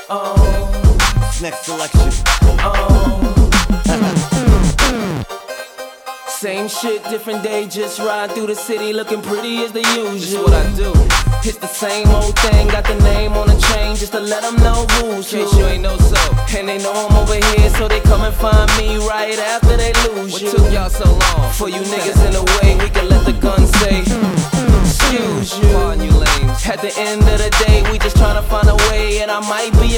Next selection. Same shit, different day, just ride through the city looking pretty as the usual. This is what I do. It's the same old thing, got the name on the chain just to let them know who's who. In case you ain't know so. And they know I'm over here, so they come and find me right after they lose you. What took y'all so long? For you niggas in the way, we can let the gun say, excuse you. Pardon you lames. At the end of the day, we just tryna find a way, and I might be